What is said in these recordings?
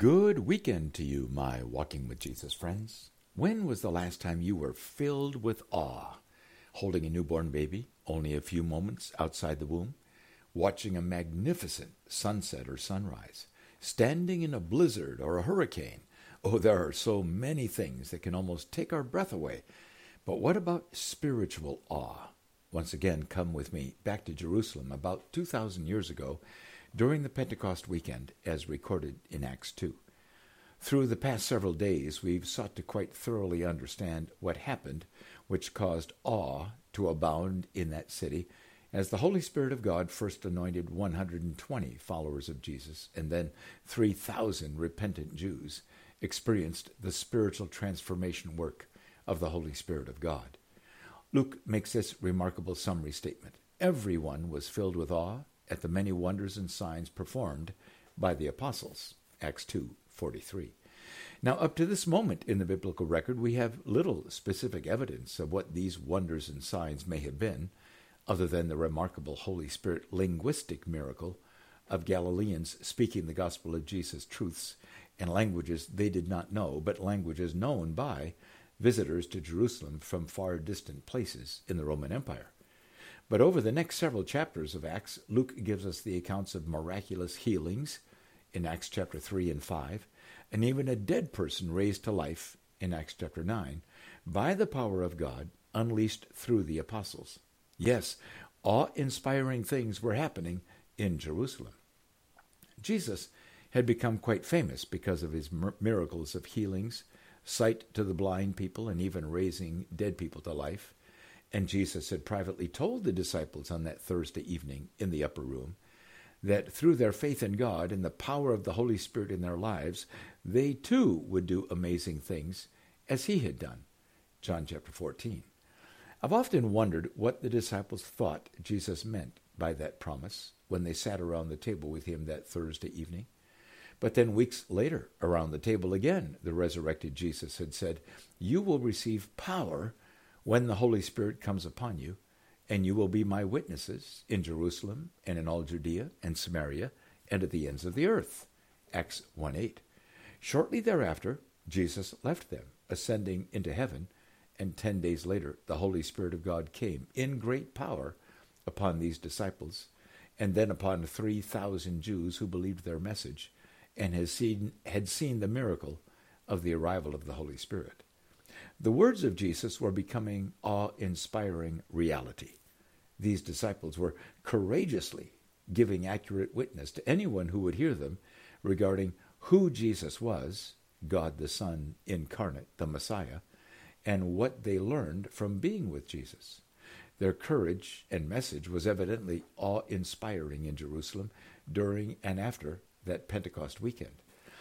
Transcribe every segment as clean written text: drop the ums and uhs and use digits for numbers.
Good weekend to you, my Walking with Jesus friends. When was the last time you were filled with awe? Holding a newborn baby, only a few moments outside the womb? Watching a magnificent sunset or sunrise? Standing in a blizzard or a hurricane? Oh, there are so many things that can almost take our breath away. But what about spiritual awe? Once again, come with me back to Jerusalem about 2,000 years ago during the Pentecost weekend as recorded in Acts 2. Through the past several days, we've sought to quite thoroughly understand what happened, which caused awe to abound in that city as the Holy Spirit of God first anointed 120 followers of Jesus, and then 3,000 repentant Jews experienced the spiritual transformation work of the Holy Spirit of God. Luke makes this remarkable summary statement. Everyone was filled with awe at the many wonders and signs performed by the apostles. Acts 2:43. Now, up to this moment in the biblical record, we have little specific evidence of what these wonders and signs may have been, other than the remarkable Holy Spirit linguistic miracle of Galileans speaking the gospel of Jesus' truths in languages they did not know, but languages known by visitors to Jerusalem from far distant places in the Roman Empire. But over the next several chapters of Acts, Luke gives us the accounts of miraculous healings in Acts chapter 3 and 5, and even a dead person raised to life in Acts chapter 9 by the power of God unleashed through the apostles. Yes, awe-inspiring things were happening in Jerusalem. Jesus had become quite famous because of his miracles of healings, sight to the blind people, and even raising dead people to life. And Jesus had privately told the disciples on that Thursday evening in the upper room that through their faith in God and the power of the Holy Spirit in their lives, they too would do amazing things as he had done. John chapter 14. I've often wondered what the disciples thought Jesus meant by that promise when they sat around the table with him that Thursday evening. But then weeks later, around the table again, the resurrected Jesus had said, "You will receive power when the Holy Spirit comes upon you, and you will be my witnesses in Jerusalem and in all Judea and Samaria and at the ends of the earth." Acts 1:8. Shortly thereafter, Jesus left them, ascending into heaven, and 10 days later, the Holy Spirit of God came in great power upon these disciples, and then upon 3,000 Jews who believed their message and had seen the miracle of the arrival of the Holy Spirit. The words of Jesus were becoming awe-inspiring reality. These disciples were courageously giving accurate witness to anyone who would hear them regarding who Jesus was, God the Son incarnate, the Messiah, and what they learned from being with Jesus. Their courage and message was evidently awe-inspiring in Jerusalem during and after that Pentecost weekend.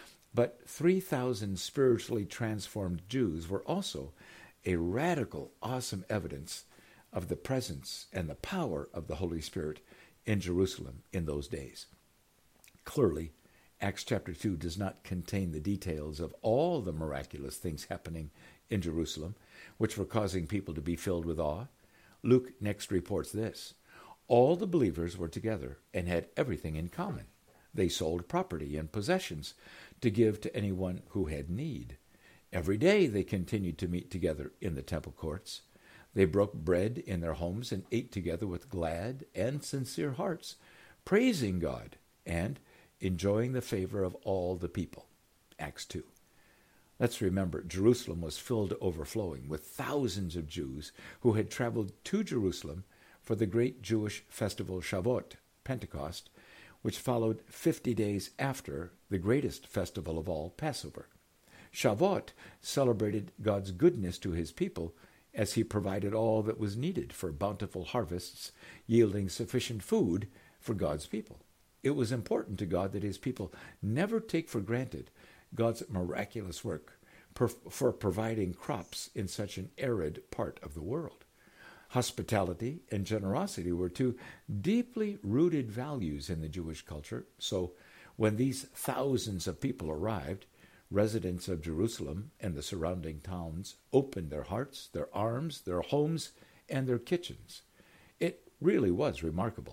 But 3,000 spiritually transformed Jews were also a radical, awesome evidence of the presence and the power of the Holy Spirit in Jerusalem in those days. Clearly, Acts chapter 2 does not contain the details of all the miraculous things happening in Jerusalem, which were causing people to be filled with awe. Luke next reports this: all the believers were together and had everything in common. They sold property and possessions to give to anyone who had need. Every day they continued to meet together in the temple courts. They broke bread in their homes and ate together with glad and sincere hearts, praising God and enjoying the favor of all the people. Acts 2. Let's remember, Jerusalem was filled to overflowing with thousands of Jews who had traveled to Jerusalem for the great Jewish festival Shavuot, Pentecost, which followed 50 days after the greatest festival of all, Passover. Shavuot celebrated God's goodness to his people as he provided all that was needed for bountiful harvests, yielding sufficient food for God's people. It was important to God that his people never take for granted God's miraculous work for providing crops in such an arid part of the world. Hospitality and generosity were two deeply rooted values in the Jewish culture, so when these thousands of people arrived, residents of Jerusalem and the surrounding towns opened their hearts, their arms, their homes, and their kitchens. It really was remarkable.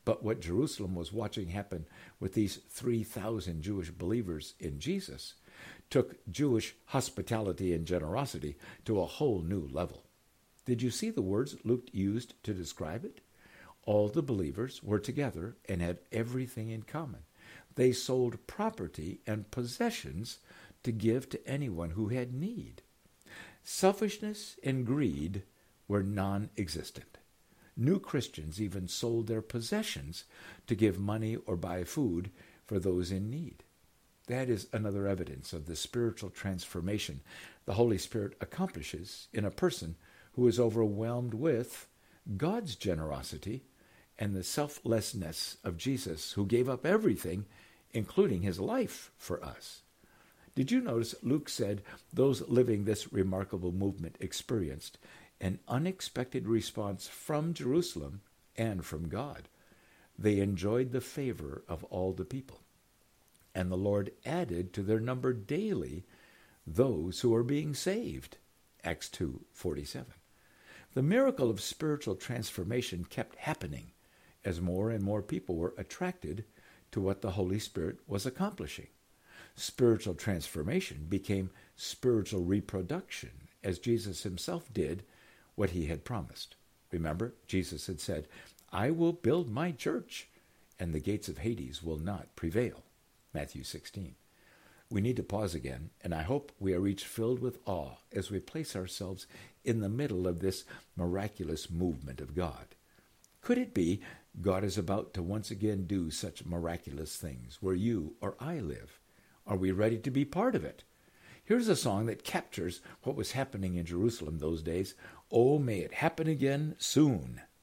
But what Jerusalem was watching happen with these 3,000 Jewish believers in Jesus took Jewish hospitality and generosity to a whole new level. Did you see the words Luke used to describe it? All the believers were together and had everything in common. They sold property and possessions to give to anyone who had need. Selfishness and greed were non-existent. New Christians even sold their possessions to give money or buy food for those in need. That is another evidence of the spiritual transformation the Holy Spirit accomplishes in a person who is overwhelmed with God's generosity and the selflessness of Jesus, who gave up everything, including his life, for us. Did you notice Luke said those living this remarkable movement experienced an unexpected response from Jerusalem and from God? They enjoyed the favor of all the people, and the Lord added to their number daily those who are being saved. Acts 2:47. The miracle of spiritual transformation kept happening as more and more people were attracted to what the Holy Spirit was accomplishing. Spiritual transformation became spiritual reproduction as Jesus himself did what he had promised. Remember, Jesus had said, "I will build my church, and the gates of Hades will not prevail." Matthew 16. We need to pause again, and I hope we are each filled with awe as we place ourselves in the middle of this miraculous movement of God. Could it be God is about to once again do such miraculous things where you or I live? Are we ready to be part of it? Here's a song that captures what was happening in Jerusalem those days. Oh, may it happen again soon.